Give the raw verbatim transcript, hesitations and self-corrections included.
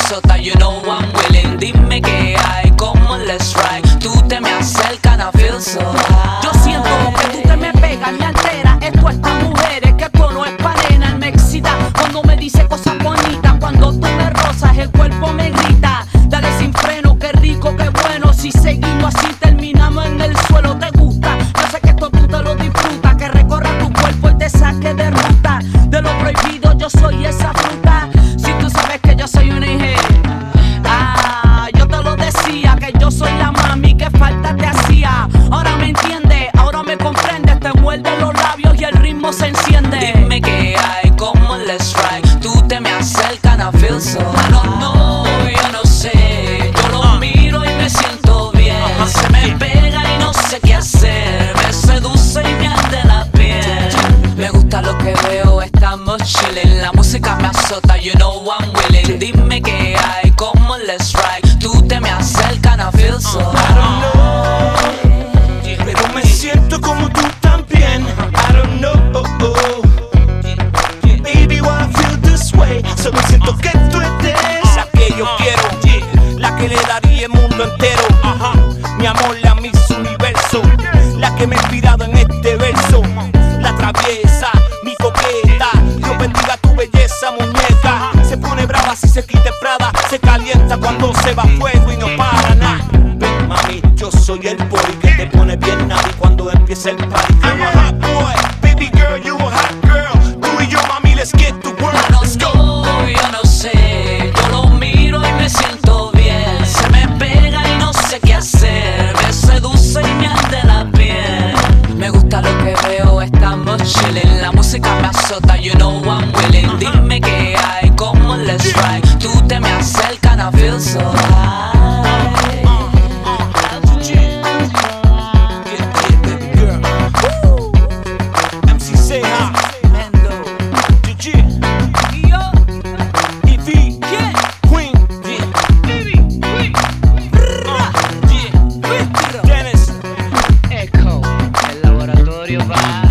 azota, you know I'm willing. Dime qué hay, como let's ride. Tú te me acercas, I feel so high. Yo siento que tú te me pegas, me altera. Esto estas mujeres que esto no es pa' nena. Me excita cuando me dice cosas bonitas. Cuando tú me rozas, el cuerpo me grita. Dale sin freno, qué rico, qué bueno. Si seguimos así, terminamos en el suelo. ¿Te gusta? Yo sé que esto tú te lo disfrutas. Que recorra tu cuerpo y te saque de ruta. De lo prohibido, yo soy esa fruta. Si tú sabes que yo soy una hija. Ah, yo te lo decía, que yo soy la mami que falta te hacía. Ahora me entiendes, ahora me comprendes. Te muerde los labios y el ritmo se enciende. Dime qué hay, como let's ride. Tú te me acercas, I feel so high. No, no, yo no sé. Yo lo miro y me siento bien. Se me pega y no sé qué hacer. Me seduce y me arde la piel. Me gusta lo que veo, estamos chillin'. La música me azota, you know I'm willing. Dime qué hay, como let's ride. Tú te me acercas, I feel so high. I don't know, pero me siento como tú también. I don't know, baby, why I feel this way. Solo siento que tú eres la que yo quiero, la que le daría el mundo entero. Mi amor, la Miss Universo, la que me ha inspirado en este verso. La traviesa, mi coqueta. Dios bendiga tu belleza, muñeca. Se pone brava si se quita Prada. Se calienta cuando se va a fuego y no para nada. Ven, mami, yo soy el boy que te pone bien nadie cuando empieza el party. I'm a hot boy, baby girl, you a hot girl. Tú y yo, mami, let's get to work. Let's go. No, yo no sé. Yo lo miro y me siento bien. Se me pega y no sé qué hacer. Me seduce y me arde la piel. Me gusta lo que veo, estamos chillin'. La música me azota, you know I'm willing. Dime qué hay, como let's ride. Tú te me acercas, I feel so high. Echo, el laboratorio va.